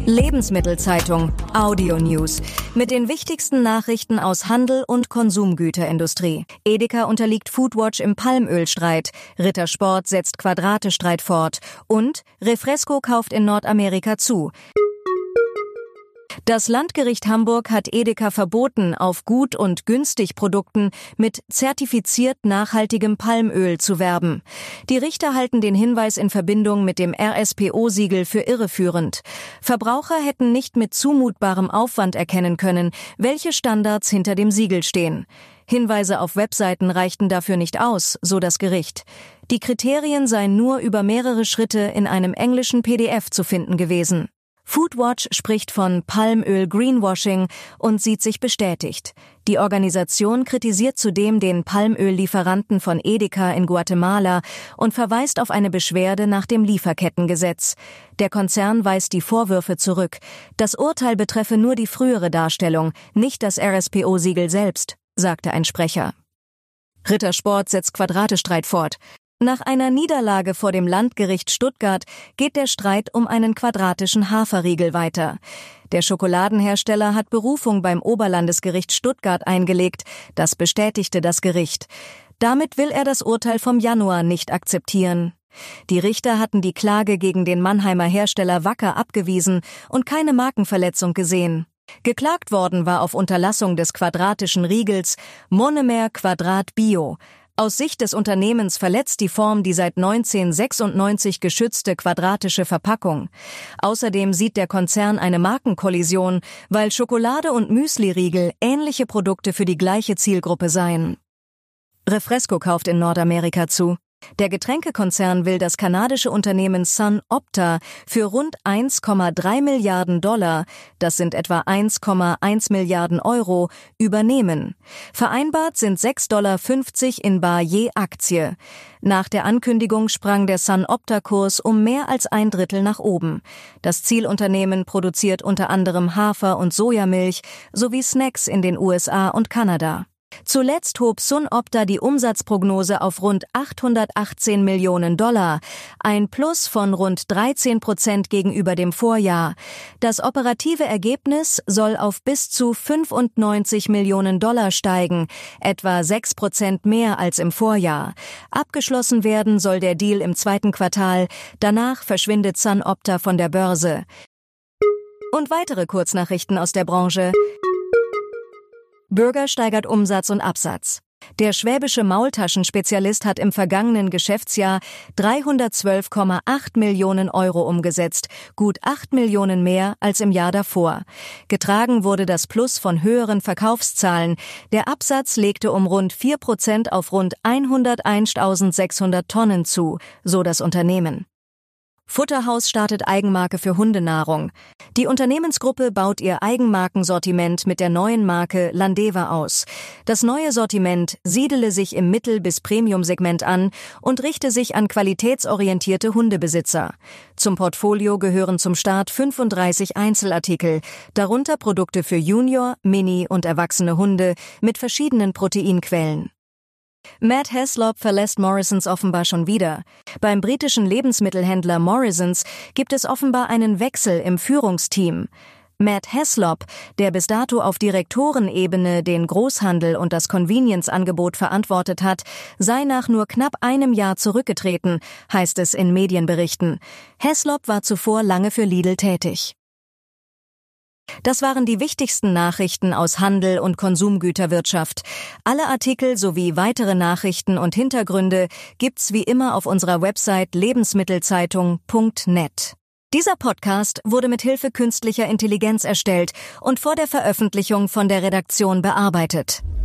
Lebensmittelzeitung Audio News mit den wichtigsten Nachrichten aus Handel und Konsumgüterindustrie. Edeka unterliegt Foodwatch im Palmölstreit, Rittersport setzt Quadrate-Streit fort und Refresco kauft in Nordamerika zu. Das Landgericht Hamburg hat Edeka verboten, auf Gut- und Günstig-Produkten mit zertifiziert nachhaltigem Palmöl zu werben. Die Richter halten den Hinweis in Verbindung mit dem RSPO-Siegel für irreführend. Verbraucher hätten nicht mit zumutbarem Aufwand erkennen können, welche Standards hinter dem Siegel stehen. Hinweise auf Webseiten reichten dafür nicht aus, so das Gericht. Die Kriterien seien nur über mehrere Schritte in einem englischen PDF zu finden gewesen. Foodwatch spricht von Palmöl-Greenwashing und sieht sich bestätigt. Die Organisation kritisiert zudem den Palmöllieferanten von Edeka in Guatemala und verweist auf eine Beschwerde nach dem Lieferkettengesetz. Der Konzern weist die Vorwürfe zurück. Das Urteil betreffe nur die frühere Darstellung, nicht das RSPO-Siegel selbst, sagte ein Sprecher. Rittersport setzt Quadrate-Streit fort. Nach einer Niederlage vor dem Landgericht Stuttgart geht der Streit um einen quadratischen Haferriegel weiter. Der Schokoladenhersteller hat Berufung beim Oberlandesgericht Stuttgart eingelegt, das bestätigte das Gericht. Damit will er das Urteil vom Januar nicht akzeptieren. Die Richter hatten die Klage gegen den Mannheimer Hersteller Wacker abgewiesen und keine Markenverletzung gesehen. Geklagt worden war auf Unterlassung des quadratischen Riegels Monomer Quadrat Bio. Aus Sicht des Unternehmens verletzt die Form die seit 1996 geschützte quadratische Verpackung. Außerdem sieht der Konzern eine Markenkollision, weil Schokolade und Müsli-Riegel ähnliche Produkte für die gleiche Zielgruppe seien. Refresco kauft in Nordamerika zu. Der Getränkekonzern will das kanadische Unternehmen SunOpta für rund 1,3 Milliarden $, das sind etwa 1,1 Milliarden Euro, übernehmen. Vereinbart sind 6,50 $ in bar je Aktie. Nach der Ankündigung sprang der SunOpta-Kurs um mehr als ein Drittel nach oben. Das Zielunternehmen produziert unter anderem Hafer- und Sojamilch sowie Snacks in den USA und Kanada. Zuletzt hob SunOpta die Umsatzprognose auf rund 818 Millionen $, ein Plus von rund 13% gegenüber dem Vorjahr. Das operative Ergebnis soll auf bis zu 95 Millionen $ steigen, etwa 6% mehr als im Vorjahr. Abgeschlossen werden soll der Deal im zweiten Quartal, danach verschwindet SunOpta von der Börse. Und weitere Kurznachrichten aus der Branche. Burger steigert Umsatz und Absatz. Der schwäbische Maultaschenspezialist hat im vergangenen Geschäftsjahr 312,8 Millionen Euro umgesetzt, gut 8 Millionen mehr als im Jahr davor. Getragen wurde das Plus von höheren Verkaufszahlen. Der Absatz legte um rund 4% auf rund 101.600 Tonnen zu, so das Unternehmen. Futterhaus startet Eigenmarke für Hundenahrung. Die Unternehmensgruppe baut ihr Eigenmarkensortiment mit der neuen Marke Landeva aus. Das neue Sortiment siedele sich im Mittel- bis Premium-Segment an und richte sich an qualitätsorientierte Hundebesitzer. Zum Portfolio gehören zum Start 35 Einzelartikel, darunter Produkte für Junior, Mini und erwachsene Hunde mit verschiedenen Proteinquellen. Matt Heslop verlässt Morrisons offenbar schon wieder. Beim britischen Lebensmittelhändler Morrisons gibt es offenbar einen Wechsel im Führungsteam. Matt Heslop, der bis dato auf Direktorenebene den Großhandel und das Convenience-Angebot verantwortet hat, sei nach nur knapp einem Jahr zurückgetreten, heißt es in Medienberichten. Heslop war zuvor lange für Lidl tätig. Das waren die wichtigsten Nachrichten aus Handel und Konsumgüterwirtschaft. Alle Artikel sowie weitere Nachrichten und Hintergründe gibt's wie immer auf unserer Website lebensmittelzeitung.net. Dieser Podcast wurde mit Hilfe künstlicher Intelligenz erstellt und vor der Veröffentlichung von der Redaktion bearbeitet.